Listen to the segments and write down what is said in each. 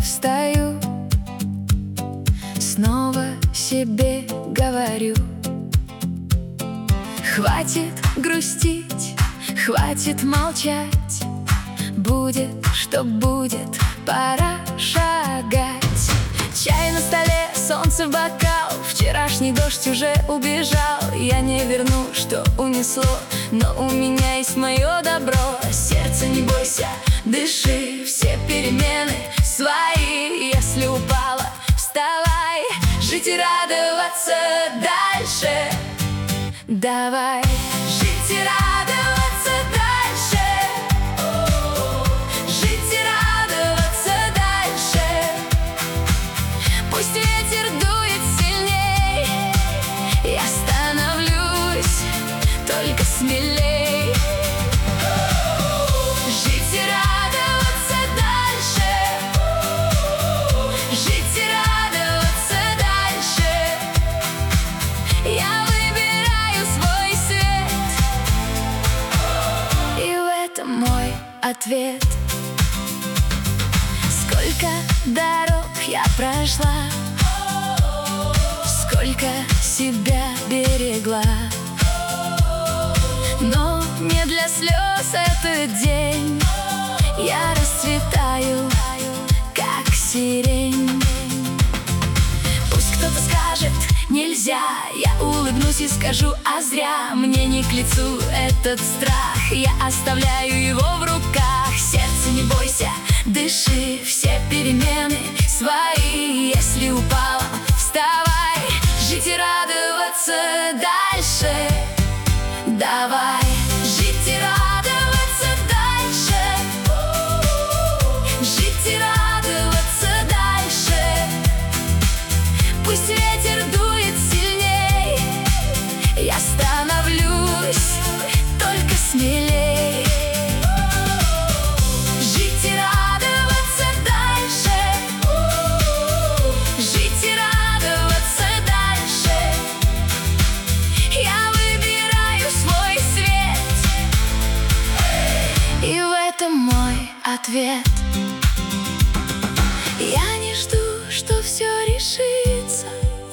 встаю, снова себе говорю: хватит грустить, хватит молчать. Будет, что будет, пора шагать. Чай на столе, солнце в бокал, вчерашний дождь уже убежал. Я не верну, что унесло, но у меня есть мое добро. Сердце, не бойся, дыши, все перемены свои. Если упала, вставай, жить и радоваться дальше. Давай жить и радоваться дальше. Жить и радоваться дальше. Пусть ветер дует сильней, я становлюсь только смелей. Жить и радоваться дальше. Жить и радоваться дальше. Я выбираю свой свет, и в этом мой ответ. Сколько дорог я прошла, сколько себя берегла, но не для слез этот день. Я расцветаю, как сирень. Пусть кто-то скажет нельзя, я улыбнусь и скажу: а зря. Мне не к лицу этот страх, я оставляю его в руках. Сердце, не бойся, дыши, все перемены свои. Если упала, вставай, жить и радоваться дальше. Давай жить и радоваться дальше. Жить и радоваться дальше. Пусть ветер дует сильней, я становлюсь только смелей. Жить и радоваться дальше. Жить и радоваться дальше. Я выбираю свой свет, и в этом мой ответ. Я не жду, что все решится,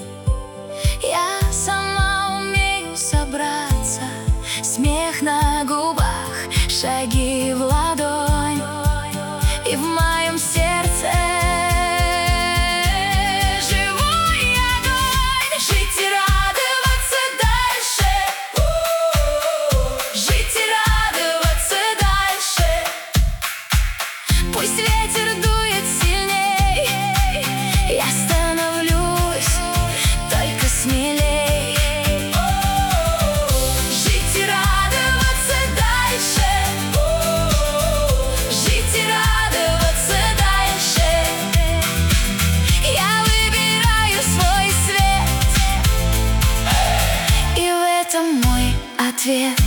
я сама умею собраться. Смех на губах, шаги в ладонь, и в моем сердце живой огонь. Жить и радоваться дальше. Жить и радоваться дальше. Пусть ветер дует сильней, я становлюсь только смелей. Жить и радоваться дальше. Жить и радоваться дальше. Я выбираю свой свет, и в этом мой ответ.